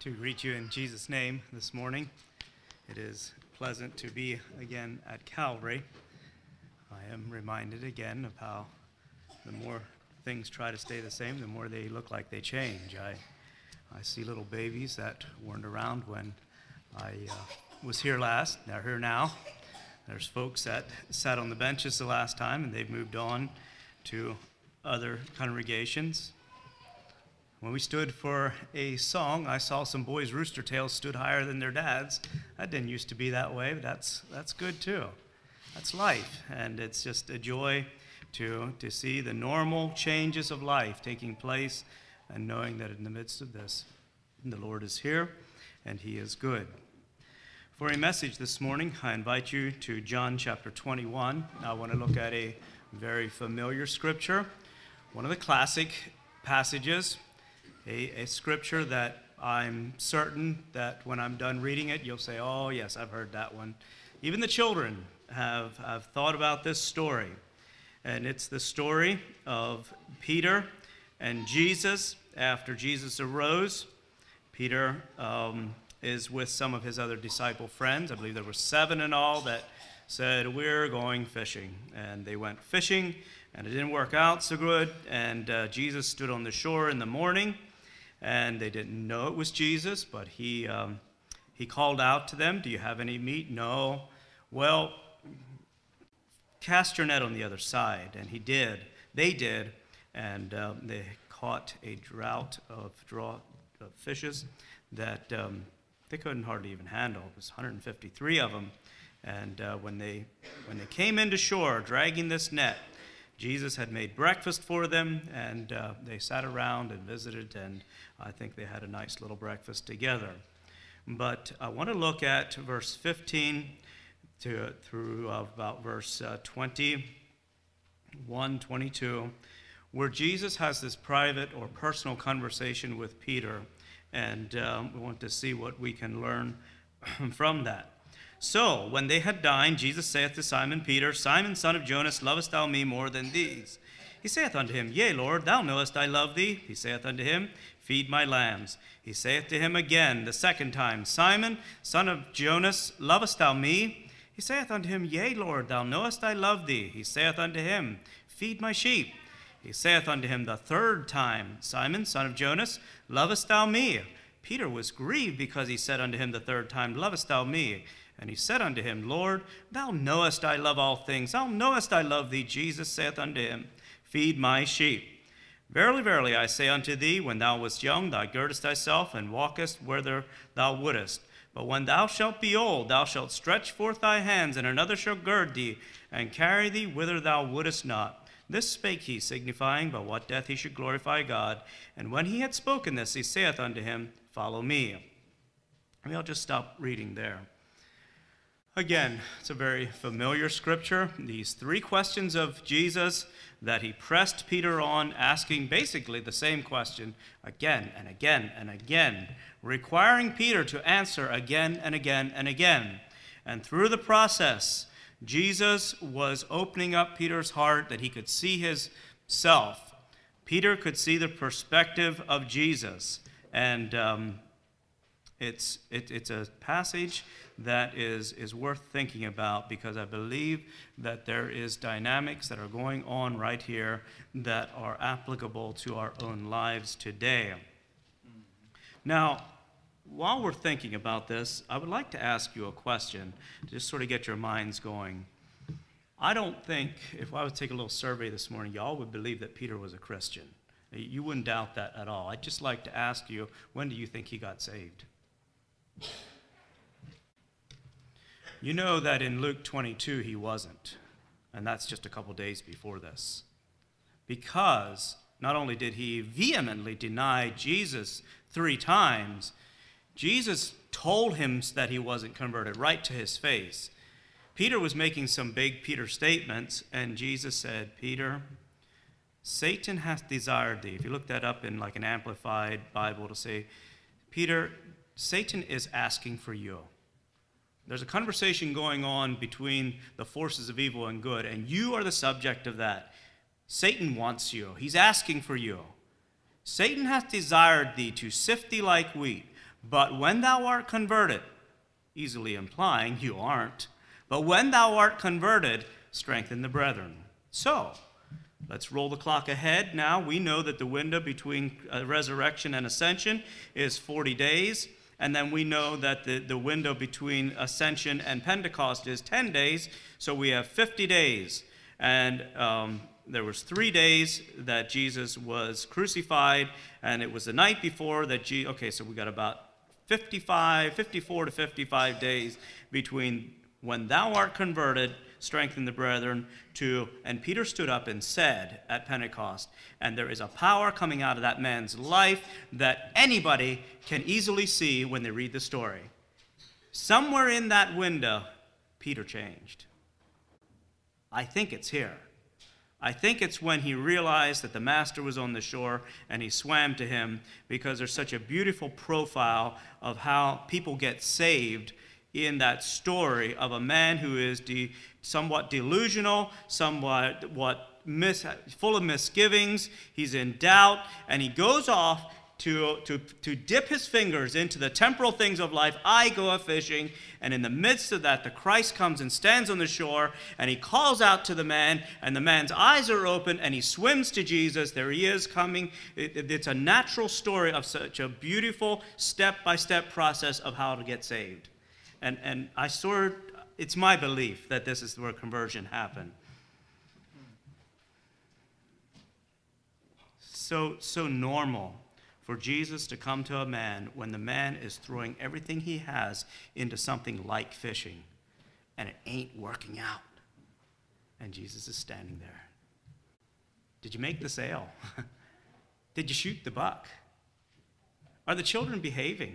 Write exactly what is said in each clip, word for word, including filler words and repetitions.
to greet you in Jesus' name this morning. It is pleasant to be again at Calvary. I am reminded again of how the more things try to stay the same, the more they look like they change. I I see little babies that weren't around when I uh, was here last. They're here now. There's folks that sat on the benches the last time, and they've moved on to other congregations. When we stood for a song, I saw some boys' rooster tails stood higher than their dads. That didn't used to be that way, but that's that's good too. That's life, and it's just a joy to to see the normal changes of life taking place and knowing that in the midst of this, the Lord is here and He is good. For a message this morning, I invite you to John chapter twenty-one. I want to look at a very familiar scripture, one of the classic passages. A, a scripture that I'm certain that when I'm done reading it, you'll say, oh, yes, I've heard that one. Even the children have, have thought about this story. And it's the story of Peter and Jesus. After Jesus arose, Peter um, is with some of his other disciple friends. I believe there were seven in all that said, we're going fishing. And they went fishing, and it didn't work out so good. And uh, Jesus stood on the shore in the morning. And they didn't know it was Jesus, but he um, he called out to them, do you have any meat? No. Well, cast your net on the other side. And he did. They did. And um, they caught a drought of, draw, of fishes that um, they couldn't hardly even handle. It was one hundred fifty-three of them. And uh, when they when they came into shore dragging this net, Jesus had made breakfast for them, and uh, they sat around and visited, and I think they had a nice little breakfast together. But I want to look at verse fifteen to through uh, about verse uh, twenty-one, twenty-two, where Jesus has this private or personal conversation with Peter, and um, we want to see what we can learn from that. So, when they had dined, Jesus saith to Simon Peter, Simon, son of Jonas, lovest thou me more than these? He saith unto him, Yea, Lord, thou knowest I love thee. He saith unto him, Feed my lambs. He saith to him again the second time, Simon, son of Jonas, lovest thou me? He saith unto him, Yea, Lord, thou knowest I love thee. He saith unto him, Feed my sheep. He saith unto him the third time, Simon, son of Jonas, lovest thou me? Peter was grieved because he said unto him the third time, Lovest thou me? And he said unto him, Lord, thou knowest I love all things. Thou knowest I love thee. Jesus saith unto him, Feed my sheep. Verily, verily, I say unto thee, when thou wast young, thou girdest thyself and walkest whither thou wouldest. But when thou shalt be old, thou shalt stretch forth thy hands, and another shall gird thee, and carry thee whither thou wouldest not. This spake he, signifying by what death he should glorify God. And when he had spoken this, he saith unto him, Follow me. I mean, I'll just stop reading there. Again, it's a very familiar scripture. These three questions of Jesus that he pressed Peter on, asking basically the same question again and again and again, requiring Peter to answer again and again and again. And through the process, Jesus was opening up Peter's heart that he could see himself. Peter could see the perspective of Jesus. And um, it's it, it's a passage that is, is worth thinking about, because I believe that there is dynamics that are going on right here that are applicable to our own lives today. Now, while we're thinking about this, I would like to ask you a question to just sort of get your minds going. I don't think, if I would take a little survey this morning, y'all would believe that Peter was a Christian. You wouldn't doubt that at all. I'd just like to ask you, when do you think he got saved? You know that in Luke twenty-two he wasn't, and that's just a couple days before this. Because not only did he vehemently deny Jesus three times, Jesus told him that he wasn't converted right to his face. Peter was making some big Peter statements, and Jesus said, Peter, Satan hath desired thee. If you look that up in like an amplified Bible, it'll say, Peter, Satan is asking for you. There's a conversation going on between the forces of evil and good, and you are the subject of that. Satan wants you. He's asking for you. Satan hath desired thee to sift thee like wheat, But when thou art converted, easily implying you aren't, but when thou art converted, strengthen the brethren. So, let's roll the clock ahead now. We know that the window between uh, resurrection and ascension is forty days. And then we know that the, the window between ascension and Pentecost is ten days. So we have fifty days. And um, there was three days that Jesus was crucified. And it was the night before that Jesus, okay, so we got about fifty-five, fifty-four to fifty-five days between when thou art converted, strengthen the brethren, to, and Peter stood up and said at Pentecost, and there is a power coming out of that man's life that anybody can easily see when they read the story. Somewhere in that window, Peter changed. I think it's here. I think it's when he realized that the master was on the shore and he swam to him, because there's such a beautiful profile of how people get saved in that story of a man who is de, somewhat delusional, somewhat what mis, full of misgivings. He's in doubt, and he goes off to, to, to dip his fingers into the temporal things of life. I go a-fishing, and in the midst of that, the Christ comes and stands on the shore, and he calls out to the man, and the man's eyes are open, and he swims to Jesus. There he is coming. It, it, it's a natural story of such a beautiful step-by-step process of how to get saved. And and I sort of, it's my belief that this is where conversion happened. So so normal for Jesus to come to a man when the man is throwing everything he has into something like fishing, and it ain't working out. And Jesus is standing there. Did you make the sale? Did you shoot the buck? Are the children behaving?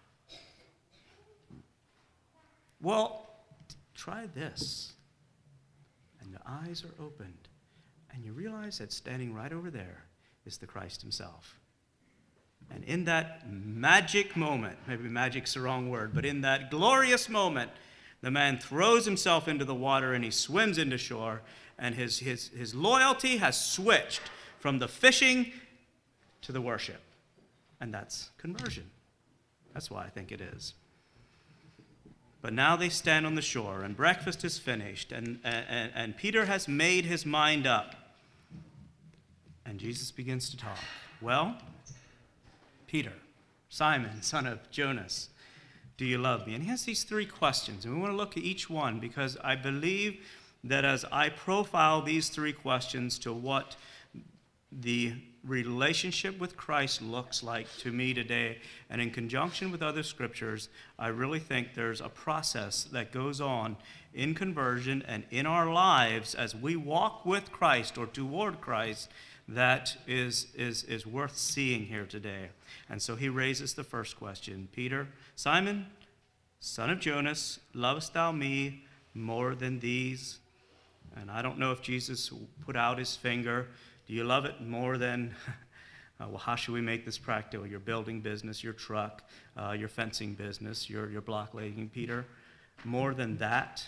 Well, try this. And the eyes are opened, and you realize that standing right over there is the Christ himself. And in that magic moment, maybe magic's the wrong word, but in that glorious moment, the man throws himself into the water and he swims into shore, and his, his, his loyalty has switched from the fishing to the worship. And that's conversion. That's why I think it is. But now they stand on the shore, and breakfast is finished, and, and, and Peter has made his mind up. And Jesus begins to talk. Well, Peter, Simon, son of Jonas, do you love me? And he has these three questions, and we want to look at each one, because I believe that as I profile these three questions to what the relationship with Christ looks like to me today, and in conjunction with other scriptures, I really think there's a process that goes on in conversion and in our lives as we walk with Christ or toward Christ that is, is, is worth seeing here today. And so he raises the first question. Peter, Simon, son of Jonas, lovest thou me more than these? And I don't know if Jesus put out his finger. Do you love it more than, uh, well, how should we make this practical? Your building business, your truck, uh, your fencing business, your, your block laying, Peter? More than that?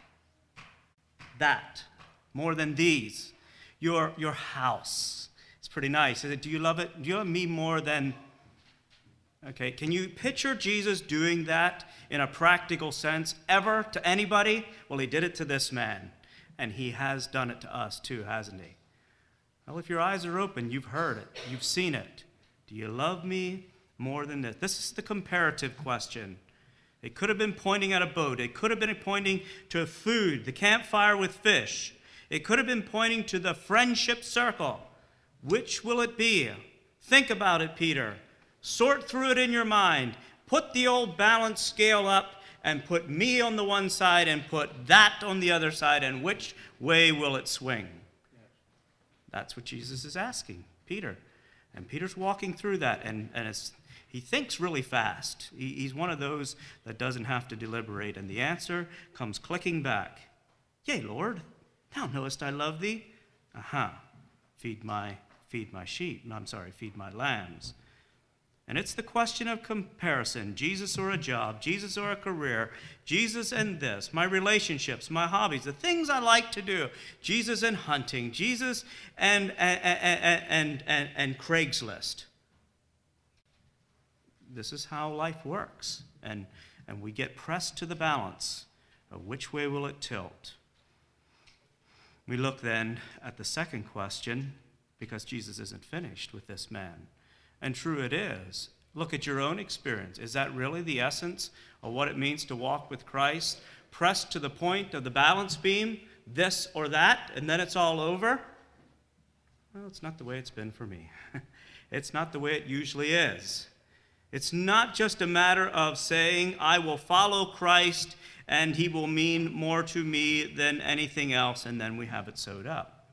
That. More than these. Your, your house. It's pretty nice. Is it, do you love it? Do you love me more than... Okay, can you picture Jesus doing that in a practical sense ever to anybody? Well, he did it to this man, and he has done it to us too, hasn't he? Well, if your eyes are open, you've heard it. You've seen it. Do you love me more than this? This is the comparative question. It could have been pointing at a boat. It could have been pointing to food, the campfire with fish. It could have been pointing to the friendship circle. Which will it be? Think about it, Peter. Sort through it in your mind. Put the old balance scale up and put me on the one side and put that on the other side, and which way will it swing? That's what Jesus is asking Peter. And Peter's walking through that, and, and it's, he thinks really fast. He, he's one of those that doesn't have to deliberate, and the answer comes clicking back. Yea, Lord, thou knowest I love thee. Aha, uh-huh. feed my, feed my sheep. No, I'm sorry, feed my lambs. And it's the question of comparison. Jesus or a job, Jesus or a career, Jesus and this, my relationships, my hobbies, the things I like to do, Jesus and hunting, Jesus and, and, and, and, and, and Craigslist. this is how life works. And, and we get pressed to the balance of which way will it tilt. We look then at the second question, because Jesus isn't finished with this man. And true it is. Look at your own experience. Is that really the essence of what it means to walk with Christ? Pressed to the point of the balance beam, this or that, and then it's all over? Well, it's not the way it's been for me. It's not the way it usually is. It's not just a matter of saying, I will follow Christ and he will mean more to me than anything else, and then we have it sewed up.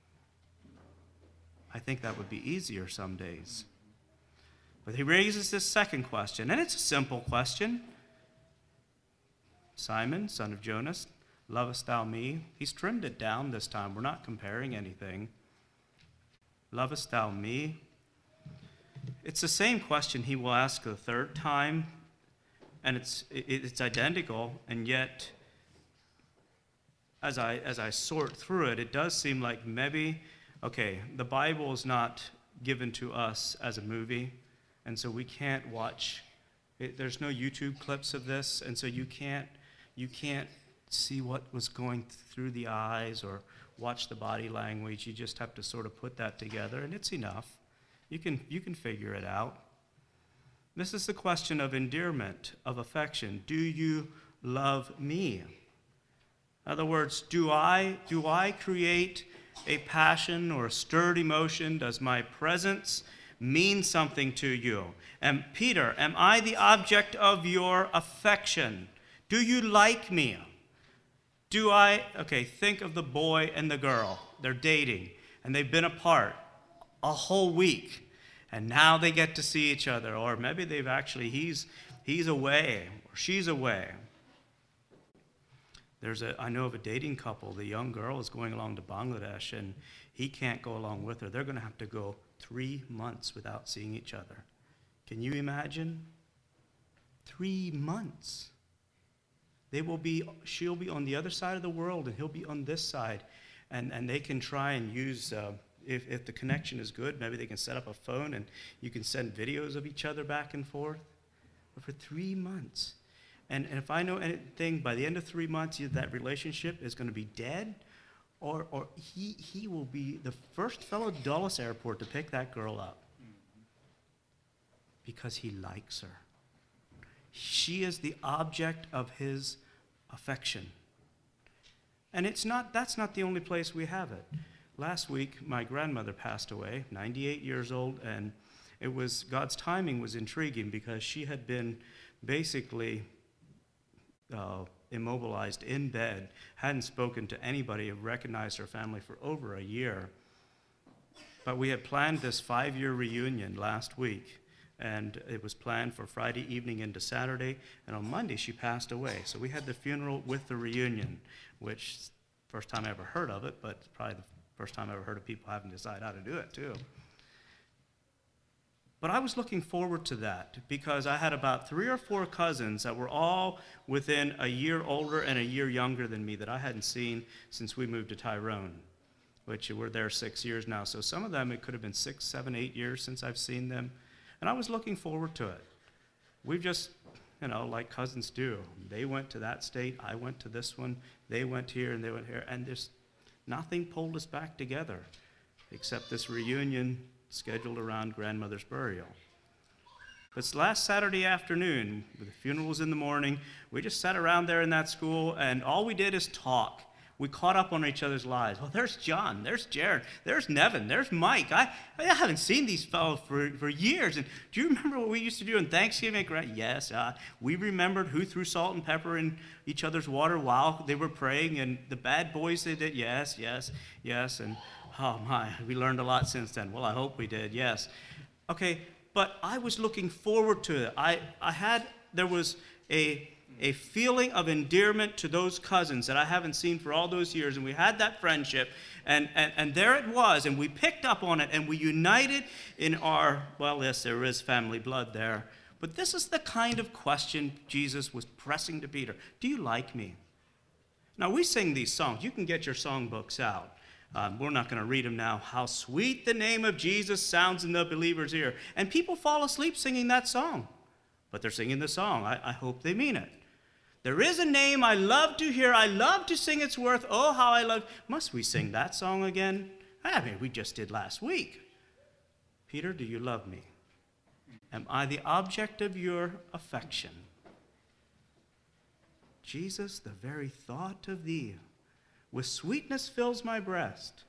I think that would be easier some days. But he raises this second question, and it's a simple question. Simon, son of Jonas, lovest thou me? He's trimmed it down this time. We're not comparing anything. Lovest thou me? It's the same question he will ask the third time, and it's it's identical, and yet as I as I sort through it, it does seem like maybe, okay, the Bible is not given to us as a movie, and so we can't watch it, there's no YouTube clips of this, and so you can't you can't see what was going through the eyes or watch the body language. You just have to sort of put that together, and it's enough. You can you can figure it out. This is the question of endearment, of affection. Do you love me? In other words, do I do I create a passion or a stirred emotion? Does my presence mean something to you? And Peter, am I the object of your affection? Do you like me? Do I, okay, think of the boy and the girl. They're dating, and they've been apart a whole week, and now they get to see each other, or maybe they've actually, he's he's away, or she's away. There's a, I know of a dating couple, the young girl is going along to Bangladesh, and he can't go along with her. They're going to have to go three months without seeing each other. Can you imagine? Three months. They will be, she'll be on the other side of the world, and he'll be on this side. And, and they can try and use, uh, if, if the connection is good, maybe they can set up a phone, and you can send videos of each other back and forth. But for three months. And, and if I know anything, by the end of three months, either that relationship is going to be dead, or, or he, he will be the first fellow at Dulles Airport to pick that girl up. Because he likes her. She is the object of his affection. And it's not, that's not the only place we have it. Last week, my grandmother passed away, ninety-eight years old, and it was, God's timing was intriguing because she had been basically uh, immobilized in bed, hadn't spoken to anybody, had recognized her family for over a year. But we had planned this five-year reunion last week. And it was planned for Friday evening into Saturday, and on Monday she passed away. So we had the funeral with the reunion, which first time I ever heard of it, but probably the first time I ever heard of people having to decide how to do it too. But I was looking forward to that because I had about three or four cousins that were all within a year older and a year younger than me that I hadn't seen since we moved to Tyrone, which we're there six years now. So some of them, it could have been six, seven, eight years since I've seen them. And I was looking forward to it. We've just, you know, like cousins do. They went to that state, I went to this one, they went here and they went here, and there's nothing pulled us back together except this reunion scheduled around grandmother's burial. But last Saturday afternoon, the funeral was in the morning, we just sat around there in that school, and all we did is talk. We caught up on each other's lives. Well, there's John, there's Jared, there's Nevin, there's Mike. I, I haven't seen these fellows for, for years. And do you remember what we used to do on Thanksgiving? Yes, uh, we remembered who threw salt and pepper in each other's water while they were praying, and the bad boys they did. Yes, yes, yes. And oh my, we learned a lot since then. Well, I hope we did, yes. Okay, but I was looking forward to it. I, I had, there was a... a feeling of endearment to those cousins that I haven't seen for all those years, and we had that friendship, and, and, and there it was, and we picked up on it, and we united in our, well, yes, there is family blood there, but this is the kind of question Jesus was pressing to Peter. Do you like me? Now, we sing these songs. You can get your songbooks out. Um, we're not going to read them now. How sweet the name of Jesus sounds in the believer's ear. And people fall asleep singing that song. but they're singing the song. I, I hope they mean it. There is a name I love to hear. I love to sing its worth. Oh, how I love. Must we sing that song again? I mean, we just did last week. Peter, do you love me? Am I the object of your affection? Jesus, the very thought of thee with sweetness fills my breast.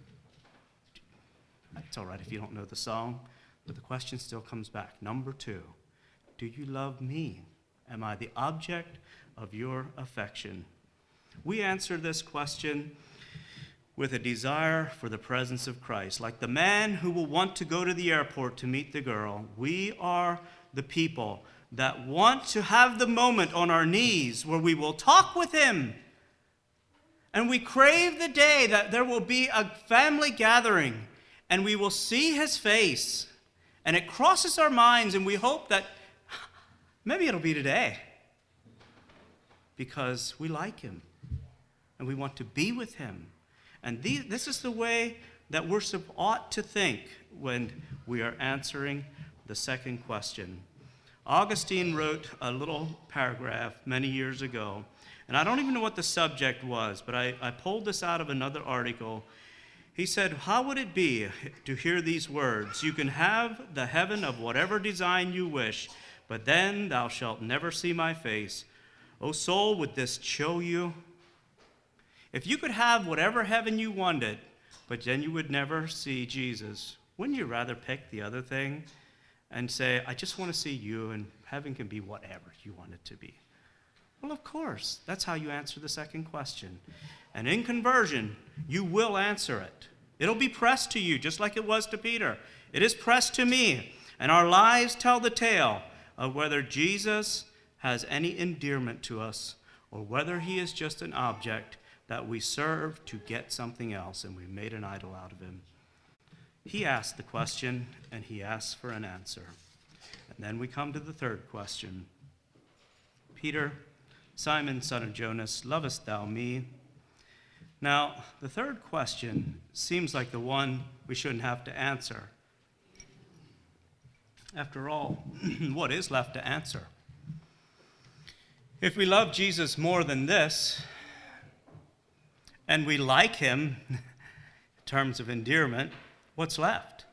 It's all right if you don't know the song, but the question still comes back. Number two, do you love me? Am I the object of your affection? We answer this question with a desire for the presence of Christ. Like the man who will want to go to the airport to meet the girl, we are the people that want to have the moment on our knees where we will talk with him. And we crave the day that there will be a family gathering and we will see his face. And it crosses our minds and we hope that maybe it'll be today. Because we like him and we want to be with him. And these, this is the way that worship ought to think when we are answering the second question. Augustine wrote a little paragraph many years ago, and I don't even know what the subject was, but I, I pulled this out of another article. He said, how would it be to hear these words? You can have the heaven of whatever design you wish, but then thou shalt never see my face. O soul, would this chill you? If you could have whatever heaven you wanted, but then you would never see Jesus, wouldn't you rather pick the other thing and say, I just want to see you, and heaven can be whatever you want it to be? Well, of course, that's how you answer the second question. And in conversion, you will answer it. It'll be pressed to you, just like it was to Peter. It is pressed to me, and our lives tell the tale of whether Jesus has any endearment to us or whether he is just an object that we serve to get something else, and we made an idol out of him. He asked the question, and he asked for an answer. And then we come to the third question. Peter, Simon, son of Jonas, lovest thou me? Now, the third question seems like the one we shouldn't have to answer. After all, what is left to answer? If we love Jesus more than this, and we like him in terms of endearment, what's left?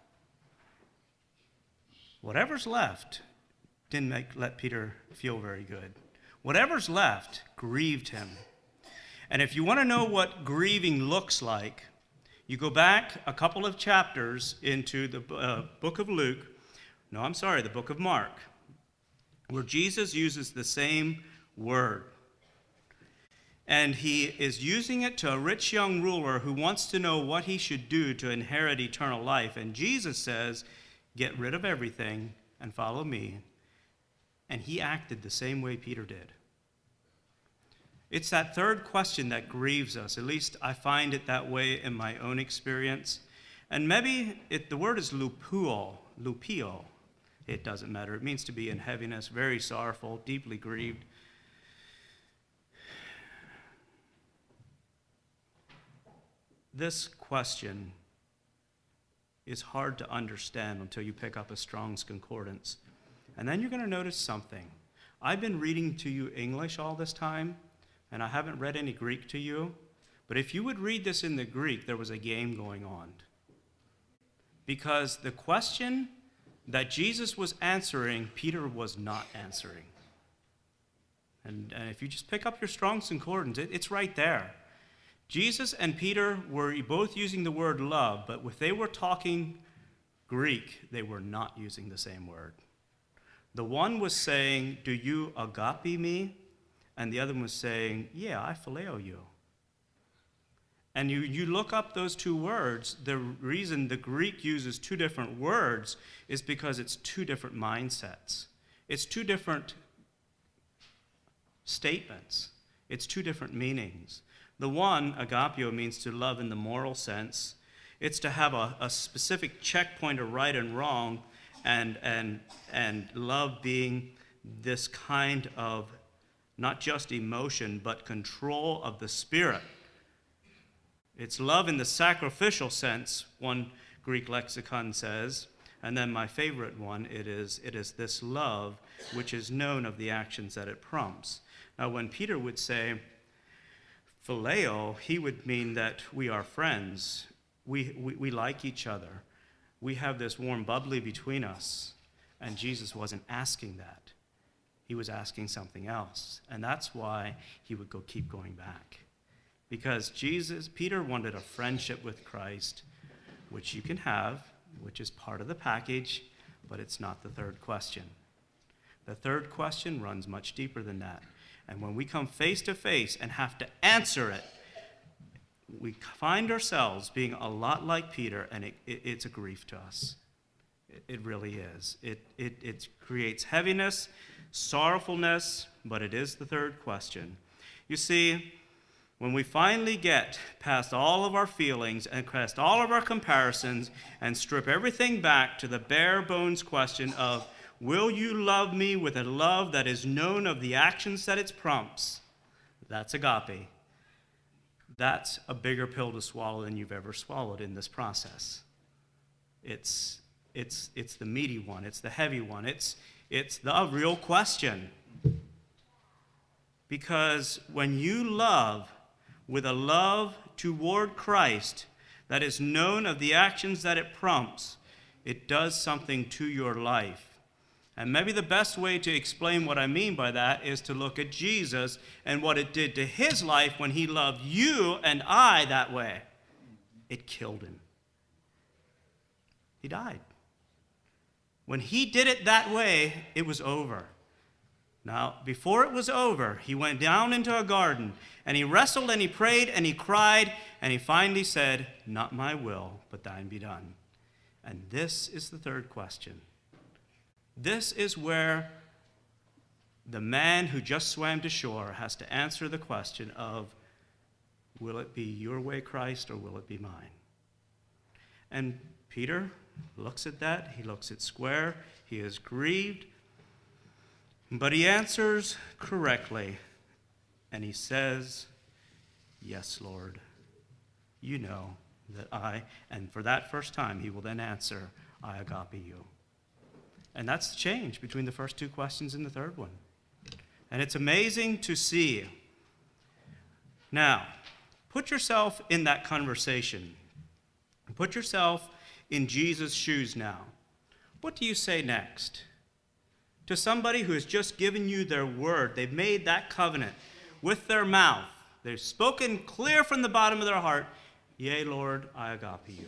Whatever's left didn't make, let Peter feel very good. Whatever's left grieved him. And if you want to know what grieving looks like, you go back a couple of chapters into the uh, book of Luke, no, I'm sorry, the book of Mark, where Jesus uses the same word. And he is using it to a rich young ruler who wants to know what he should do to inherit eternal life. And Jesus says, get rid of everything and follow me. And he acted the same way Peter did. It's that third question that grieves us. At least I find it that way in my own experience. And maybe it, the word is lupuo, lupio. It doesn't matter. It means to be in heaviness, very sorrowful, deeply grieved. This question is hard to understand until you pick up a Strong's Concordance. And then you're going to notice something. I've been reading to you English all this time, and I haven't read any Greek to you. But if you would read this in the Greek, there was a game going on. Because the question that Jesus was answering, Peter was not answering. And, and if you just pick up your Strong's Concordance, it, it's right there. Jesus and Peter were both using the word love, but if they were talking Greek, they were not using the same word. The one was saying, do you agape me? And the other one was saying, yeah, I phileo you. And you, you look up those two words, the reason the Greek uses two different words is because it's two different mindsets. It's two different statements. It's two different meanings. The one, agapio, means to love in the moral sense. It's to have a, a specific checkpoint of right and wrong, and, and, and love being this kind of not just emotion, but control of the spirit. It's love in the sacrificial sense, one Greek lexicon says, And then my favorite one, it is, it is this love which is known of the actions that it prompts. Now, when Peter would say phileo, he would mean that we are friends. We, we, we like each other. We have this warm bubbly between us. And Jesus wasn't asking that. He was asking something else. And that's why he would go keep going back. Because Jesus, Peter wanted a friendship with Christ, which you can have, which is part of the package, but it's not the third question. The third question runs much deeper than that. And when we come face to face and have to answer it, we find ourselves being a lot like Peter, and it, it, it's a grief to us. It, it really is. It, it, it creates heaviness, sorrowfulness, but it is the third question. You see, when we finally get past all of our feelings and past all of our comparisons and strip everything back to the bare bones question of, will you love me with a love that is known of the actions that it prompts? That's agape. That's a bigger pill to swallow than you've ever swallowed in this process. It's, it's, it's the meaty one. It's the heavy one. It's, it's the real question. Because when you love with a love toward Christ that is known of the actions that it prompts, it does something to your life. And maybe the best way to explain what I mean by that is to look at Jesus and what it did to his life when he loved you and I that way. It killed him. He died. When he did it that way, it was over. Now, before it was over, he went down into a garden, and he wrestled, and he prayed, and he cried, and he finally said, not my will, but thine be done. And this is the third question. This is where the man who just swam to shore has to answer the question of, will it be your way, Christ, or will it be mine? And Peter looks at that. He looks at square. He is grieved. But he answers correctly, and he says, yes, Lord, you know that I, and for that first time, he will then answer, I agape you. And that's the change between the first two questions and the third one. And it's amazing to see. Now, put yourself in that conversation. Put yourself in Jesus' shoes now. What do you say next? To somebody who has just given you their word, they've made that covenant with their mouth. They've spoken clear from the bottom of their heart, yea, Lord, I agape you.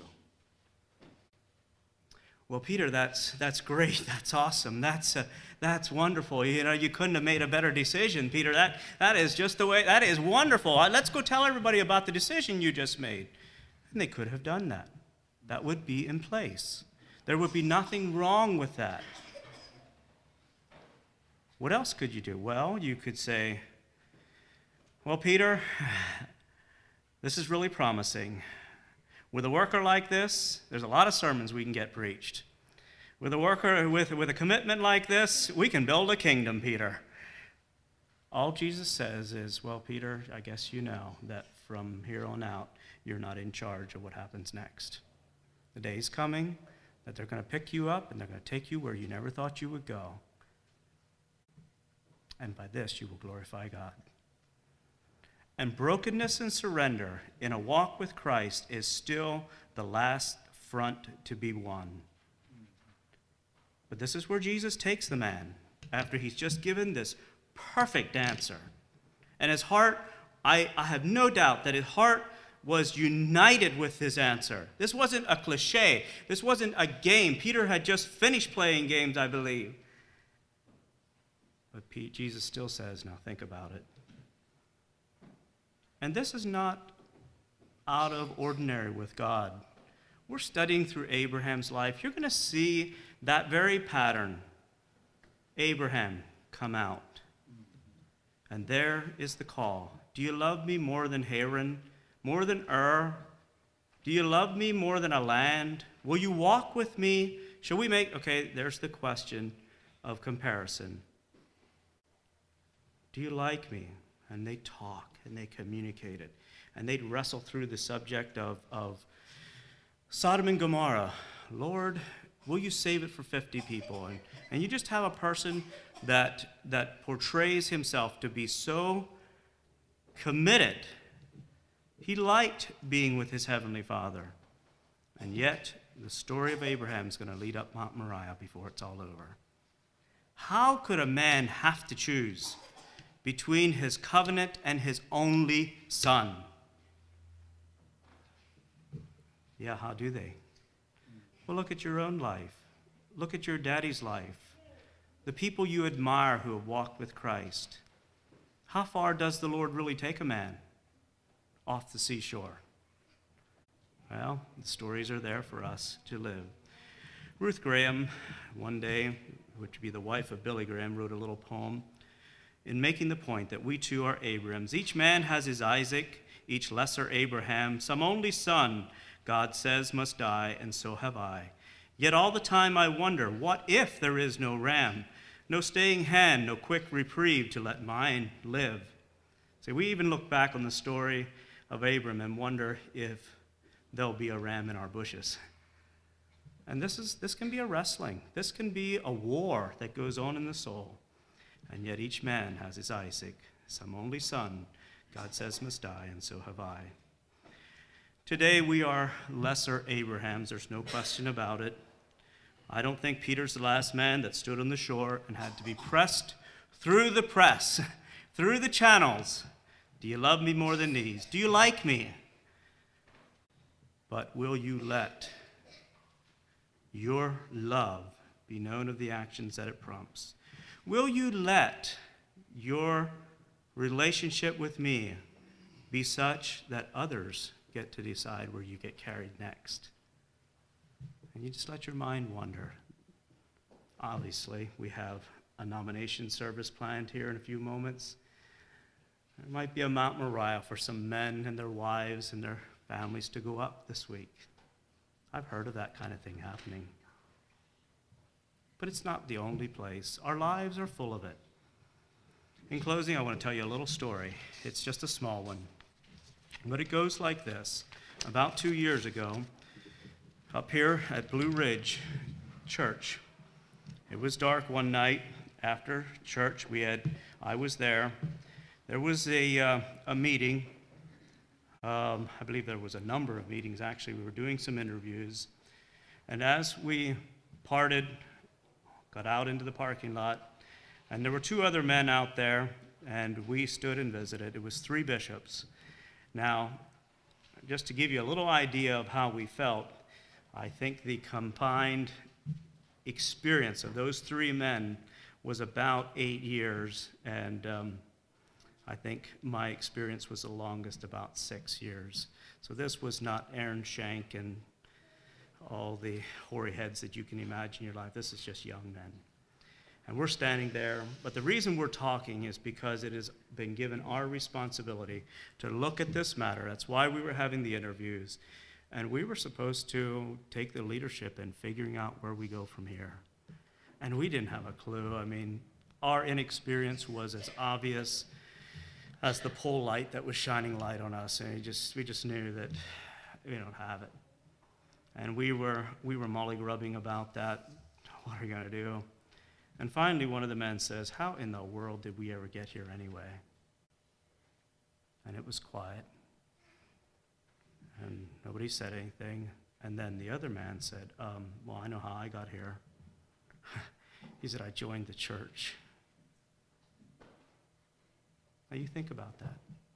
Well, Peter, that's that's great. That's awesome. That's uh, that's wonderful. You know, you couldn't have made a better decision, Peter. That that is just the way. That is wonderful. Let's go tell everybody about the decision you just made. And they could have done that. That would be in place. There would be nothing wrong with that. What else could you do? Well, you could say, well, Peter, this is really promising. With a worker like this, there's a lot of sermons we can get preached. With a worker with, with a commitment like this, we can build a kingdom, Peter. All Jesus says is, well, Peter, I guess you know that from here on out, you're not in charge of what happens next. The day's coming that they're going to pick you up and they're going to take you where you never thought you would go. And by this, you will glorify God. And brokenness and surrender in a walk with Christ is still the last front to be won. But this is where Jesus takes the man after he's just given this perfect answer. And his heart, I, I have no doubt that his heart was united with his answer. This wasn't a cliche. This wasn't a game. Peter had just finished playing games, I believe. But Pete, Jesus still says, now think about it. And this is not out of ordinary with God. We're studying through Abraham's life. You're going to see that very pattern. Abraham, come out. And there is the call. Do you love me more than Haran, more than Ur? Do you love me more than a land? Will you walk with me? Shall we make, okay, there's the question of comparison. Do you like me? And they talk and they communicated. And they'd wrestle through the subject of, of Sodom and Gomorrah. Lord, Will you save it for fifty people? And, and you just have a person that, that portrays himself to be so committed. He liked being with his heavenly Father. And yet, the story of Abraham is going to lead up Mount Moriah before it's all over. How could a man have to choose between his covenant and his only son? Yeah, how do they? Well, look at your own life. Look at your daddy's life. The people you admire who have walked with Christ. How far does the Lord really take a man? Off the seashore. Well, the stories are there for us to live. Ruth Graham, one day, which would be the wife of Billy Graham, wrote a little poem in making the point that we too are Abrahams. Each man has his Isaac, each lesser Abraham. Some only son, God says, must die, and so have I. Yet all the time I wonder, what if there is no ram? No staying hand, no quick reprieve to let mine live. See, we even look back on the story of Abram and wonder if there'll be a ram in our bushes. And this is this can be a wrestling. This can be a war that goes on in the soul. And yet each man has his Isaac, some only son, God says must die, and so have I. Today we are lesser Abrahams, there's no question about it. I don't think Peter's the last man that stood on the shore and had to be pressed through the press, through the channels. Do you love me more than these? Do you like me? But will you let your love be known of the actions that it prompts? Will you let your relationship with me be such that others get to decide where you get carried next? And you just let your mind wander. Obviously, we have a nomination service planned here in a few moments. There might be a Mount Moriah for some men and their wives and their families to go up this week. I've heard of that kind of thing happening. But it's not the only place. Our lives are full of it. In closing, I want to tell you a little story. It's just a small one. But it goes like this. About two years ago, up here at Blue Ridge Church, it was dark one night after church. We had, I was there. There was a, uh, a meeting. Um, I believe there was a number of meetings, actually. We were doing some interviews. And as we parted, got out into the parking lot, and there were two other men out there, and we stood and visited. It was three bishops. Now, just to give you a little idea of how we felt, I think the combined experience of those three men was about eight years, and um, I think my experience was the longest, about six years. So this was not Aaron Shank and all the hoary heads that you can imagine in your life. This is just young men. And we're standing there, but the reason we're talking is because it has been given our responsibility to look at this matter. That's why we were having the interviews. And we were supposed to take the leadership in figuring out where we go from here. And we didn't have a clue. I mean, our inexperience was as obvious as the pole light that was shining light on us. And we just, we just knew that we don't have it. And we were, we were molly-grubbing about that. What are we going to do? And finally, one of the men says, how in the world did we ever get here anyway? And it was quiet. And nobody said anything. And then the other man said, um, well, I know how I got here. He said, I joined the church. Now you think about that.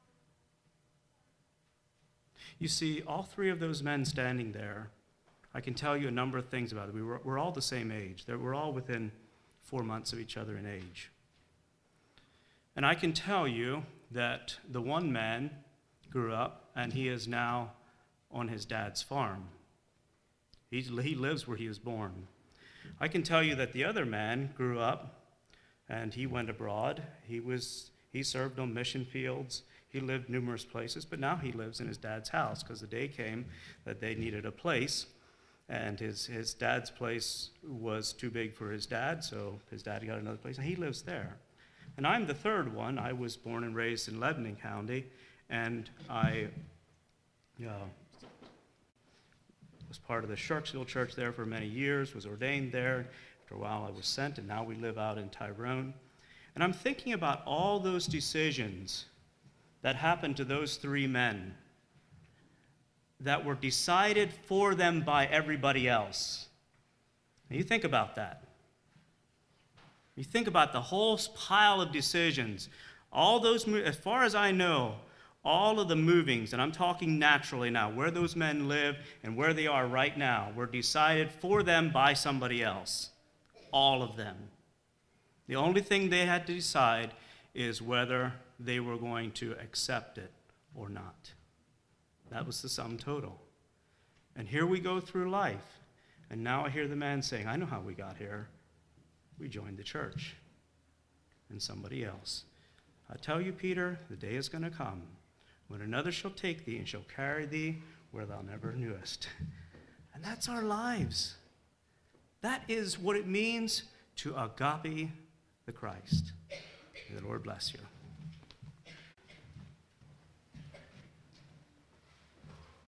You see, all three of those men standing there, I can tell you a number of things about it. We were, we're all the same age. We're all within four months of each other in age. And I can tell you that the one man grew up, and he is now on his dad's farm. He's, he lives where he was born. I can tell you that the other man grew up, and he went abroad. He was he served on mission fields. He lived numerous places, but now he lives in his dad's house because the day came that they needed a place, and his, his dad's place was too big for his dad, so his dad got another place, and he lives there. And I'm the third one. I was born and raised in Lebanon County, and I uh, was part of the Sharksville Church there for many years, was ordained there. After a while, I was sent, and now we live out in Tyrone. And I'm thinking about all those decisions that happened to those three men that were decided for them by everybody else. Now, you think about that. You think about the whole pile of decisions. All those, as far as I know, all of the movings, and I'm talking naturally now, where those men live and where they are right now, were decided for them by somebody else. All of them. The only thing they had to decide is whether they were going to accept it or not. That was the sum total. And here we go through life. And now I hear the man saying, I know how we got here. We joined the church. And somebody else. I tell you, Peter, the day is going to come when another shall take thee and shall carry thee where thou never knewest. And that's our lives. That is what it means to agape the Christ. May the Lord bless you.